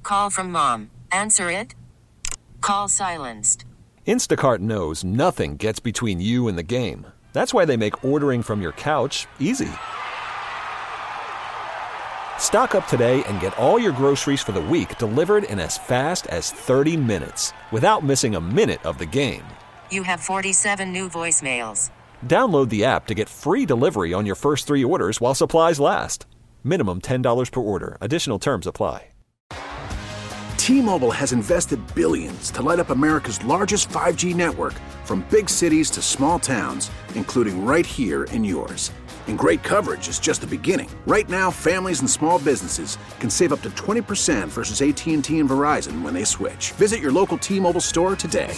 Call from mom. Answer it. Call silenced. Instacart knows nothing gets between you and the game. That's why they make ordering from your couch easy. Stock up today and get all your groceries for the week delivered in as fast as 30 minutes without missing a minute of the game. You have 47 new voicemails. Download the app to get free delivery on your first 3 orders while supplies last. Minimum $10 per order. Additional terms apply. T-Mobile has invested billions to light up America's largest 5G network, from big cities to small towns, including right here in yours. And great coverage is just the beginning. Right now, families and small businesses can save up to 20% versus AT&T and Verizon when they switch. Visit your local T-Mobile store today.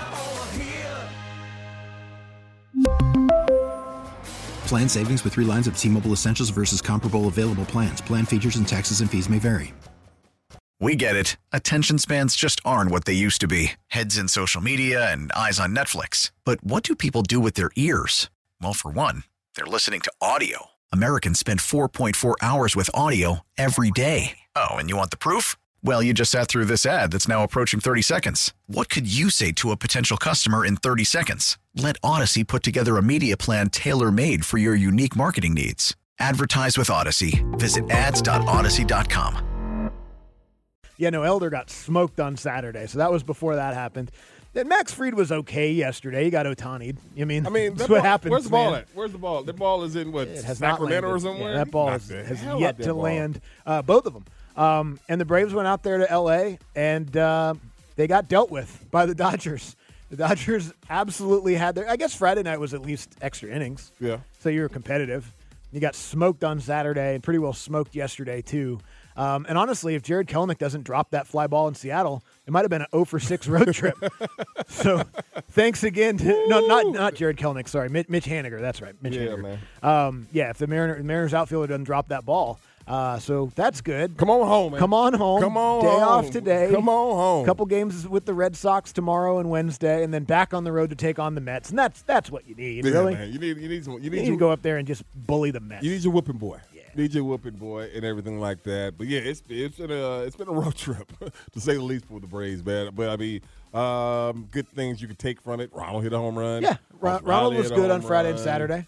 Plan savings with 3 lines of T-Mobile Essentials versus comparable available plans. Plan features and taxes and fees may vary. We get it. Attention spans just aren't what they used to be. Heads in social media and eyes on Netflix. But what do people do with their ears? Well, for one, they're listening to audio. Americans spend 4.4 hours with audio every day. Oh, and you want the proof? Well, you just sat through this ad that's now approaching 30 seconds. What could you say to a potential customer in 30 seconds? Let Odyssey put together a media plan tailor-made for your unique marketing needs. Advertise with Odyssey. Visit ads.odyssey.com. Yeah, no, Elder got smoked on Saturday, so that was before that happened. Then Max Fried was okay yesterday. He got Otani'd. I mean, that's what happens. Where's the ball at? Where's the ball? The ball is in what? It has Sacramento or somewhere? Yeah, that ball has yet to land. Both of them. And the Braves went out there to L.A., and they got dealt with by the Dodgers. The Dodgers absolutely had their – I guess Friday night was at least extra innings. Yeah. So you were competitive. You got smoked on Saturday and pretty well smoked yesterday too. And honestly, if Jared Kelenic doesn't drop that fly ball in Seattle, it might have been an 0-for-6 road trip. So thanks again to not Jared Kelenic, sorry, Mitch Haniger. That's right, Mitch Haniger. Man. If the Mariners outfielder doesn't drop that ball, so that's good. Come on home, man. Come on home. Come on Day home. off today. Come on home. Couple games with the Red Sox tomorrow and Wednesday, and then back on the road to take on the Mets. And that's what you need, really. Man. You need to go up there and just bully the Mets. You need your whooping boy. Need your whooping boy and everything like that. But yeah, it's been a road trip to say the least for the Braves, man. But I mean, good things you can take from it. Ronald hit a home run. Yeah, Ronald was good on Friday and Saturday.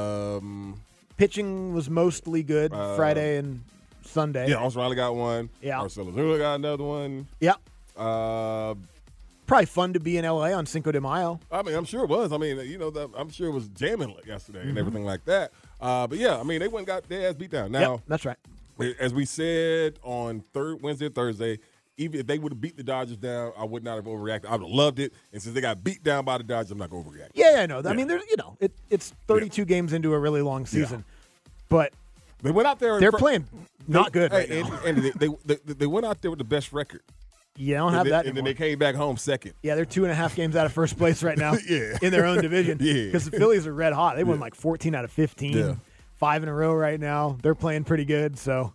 Pitching was mostly good Friday and Sunday. Yeah, Austin Riley got one. Yeah, Marcelo Zuna got another one. Yeah. Probably fun to be in LA on Cinco de Mayo. I mean, I'm sure it was. I mean, I'm sure it was jamming yesterday and everything like that. But yeah, I mean, they went and got their ass beat down. Now, that's right. As we said on Wednesday or Thursday, even if they would have beat the Dodgers down, I would not have overreacted. I would have loved it. And since they got beat down by the Dodgers, I'm not going to overreact. Yeah, I know. I mean, there's it's 32 games into a really long season, but they went out there. They're playing not good right now. And they went out there with the best record. You don't have that anymore. And then they came back home second. Yeah, they're 2.5 games out of first place right now in their own division. Because the Phillies are red hot. They won like 14 out of 15. Yeah. 5 in a row right now. They're playing pretty good. So,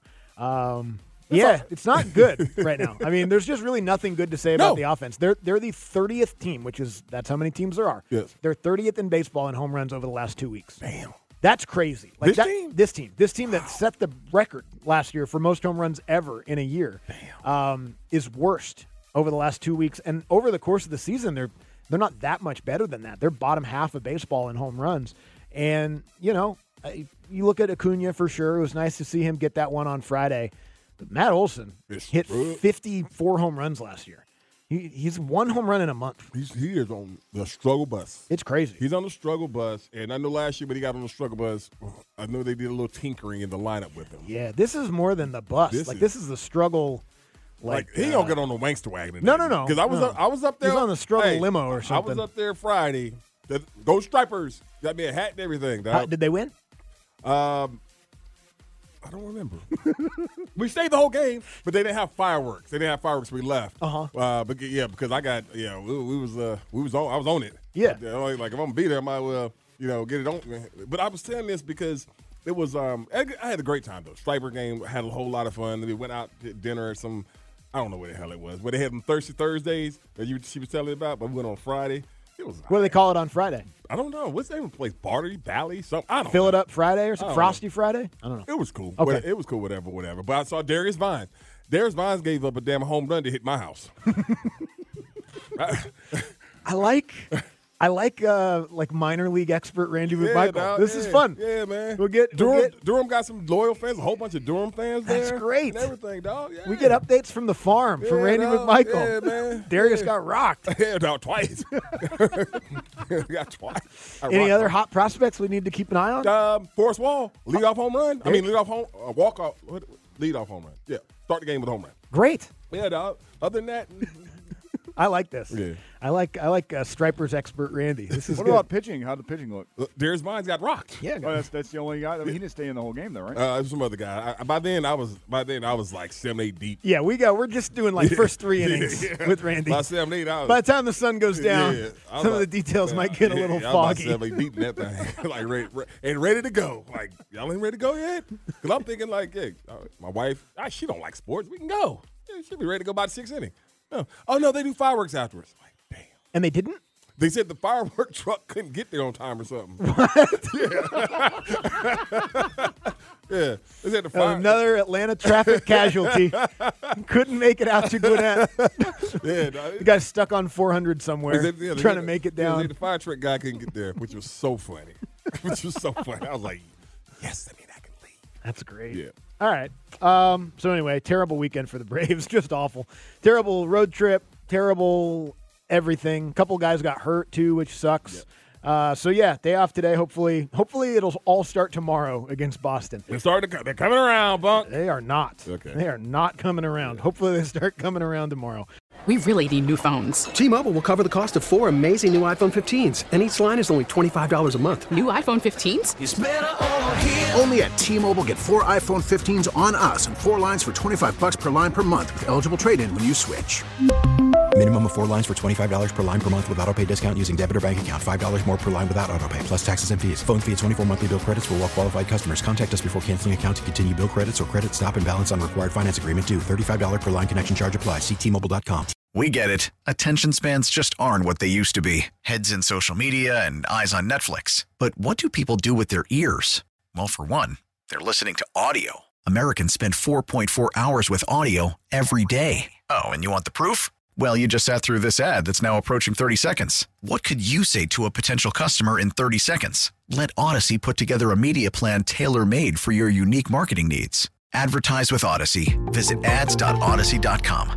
it's not good right now. I mean, there's just really nothing good to say about the offense. They're the 30th team, that's how many teams there are. Yes. They're 30th in baseball in home runs over the last 2 weeks. Damn. That's crazy. This team that set the record last year for most home runs ever in a year is worst over the last 2 weeks. And over the course of the season, they're not that much better than that. They're bottom half of baseball in home runs. And, you look at Acuna for sure. It was nice to see him get that one on Friday. But Matt Olson hit 54 home runs last year. He's 1 home run in a month. He is on the struggle bus. It's crazy. He's on the struggle bus. And I know last year when he got on the struggle bus, I know they did a little tinkering in the lineup with him. Yeah, this is more than the bus. This is the struggle. He don't get on the wankster wagon. No. Because I was up there. He was on the struggle limo or something. I was up there Friday. Go Stripers. Got me a hat and everything. Did they win? I don't remember. We stayed the whole game, but they didn't have fireworks. They didn't have fireworks. We left. But yeah, because I got I was on it. Yeah. Like if I'm gonna be there, I might well get it on. But I was saying this because it was I had a great time though. Striper game, had a whole lot of fun. We went out to dinner at some, I don't know where the hell it was, but they had them Thirsty Thursdays that she was telling me about. But we went on Friday. It was. What do they call it on Friday? I don't know. What's the name of the place? Barty, Valley, something. I don't Fill know. It Up Friday or something? Frosty Friday? I don't know. It was cool. Okay. It was cool, whatever. But I saw Darius Vine. Darius Vines gave up a damn home run to hit my house. I like minor league expert Randy McMichael. Dog, This is fun. Yeah, man. We'll get Durham got some loyal fans, a whole bunch of Durham fans there. That's great. And everything, dog. Yeah. We get updates from the farm from Randy McMichael. Yeah, man. Darius got rocked. Yeah, dog, twice. Got twice. Any other hot prospects we need to keep an eye on? Forrest Wall, leadoff home run. I mean, walk-off, leadoff home run. Yeah, start the game with a home run. Great. Yeah, dog. Other than that, I like this. Yeah. I like Stripers expert Randy. This is What good. about pitching? How'd the pitching look? Darius Vines got rocked. Yeah, Oh, that's the only guy. I mean, he didn't stay in the whole game, though, right? It was some other guy. By then I was like 7-8 deep. Yeah, we're just doing like first 3 innings with Randy. By 7-8, I was, By the time the sun goes down, I was some of the like, details man, might get a little I was foggy. about 7-8 deep in that thing, like ready to go. Like, y'all ain't ready to go yet? Because I'm thinking like, yeah, my wife, she don't like sports. We can go. Yeah, she'll be ready to go by the 6th inning. Oh no, they do fireworks afterwards. Like, damn. And they didn't? They said the firework truck couldn't get there on time or something. Yeah. They said Another Atlanta traffic casualty. Couldn't make it out to Gwinnett. Yeah, The guy's stuck on 400 somewhere, they trying to make it down. The fire truck guy couldn't get there, which was so funny. I was like, yes, I mean, I can leave. That's great. Yeah. All right. So anyway, terrible weekend for the Braves. Just awful. Terrible road trip. Terrible everything. A couple guys got hurt too, which sucks. Yep. So yeah, day off today. Hopefully it'll all start tomorrow against Boston. They're coming around, Bunk. They are not. Okay. They are not coming around. Hopefully they start coming around tomorrow. We really need new phones. T-Mobile will cover the cost of 4 amazing new iPhone 15s, and each line is only $25 a month. New iPhone 15s? It's better over here. Only at T-Mobile, get 4 iPhone 15s on us and 4 lines for $25 per line per month with eligible trade-in when you switch. Minimum of 4 lines for $25 per line per month with autopay discount using debit or bank account. $5 more per line without autopay, plus taxes and fees. Phone fee at 24 monthly bill credits for well-qualified customers. Contact us before canceling account to continue bill credits or credit stop and balance on required finance agreement due. $35 per line connection charge applies. See T-Mobile.com. We get it. Attention spans just aren't what they used to be. Heads in social media and eyes on Netflix. But what do people do with their ears? Well, for one, they're listening to audio. Americans spend 4.4 hours with audio every day. Oh, and you want the proof? Well, you just sat through this ad that's now approaching 30 seconds. What could you say to a potential customer in 30 seconds? Let Odyssey put together a media plan tailor-made for your unique marketing needs. Advertise with Odyssey. Visit ads.odyssey.com.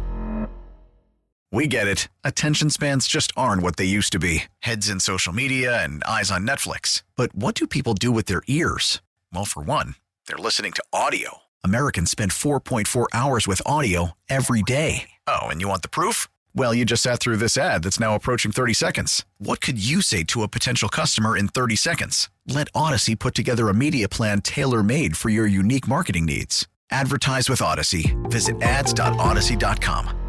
We get it. Attention spans just aren't what they used to be. Heads in social media and eyes on Netflix. But what do people do with their ears? Well, for one, they're listening to audio. Americans spend 4.4 hours with audio every day. Oh, and you want the proof? Well, you just sat through this ad that's now approaching 30 seconds. What could you say to a potential customer in 30 seconds? Let Odyssey put together a media plan tailor-made for your unique marketing needs. Advertise with Odyssey. Visit ads.odyssey.com.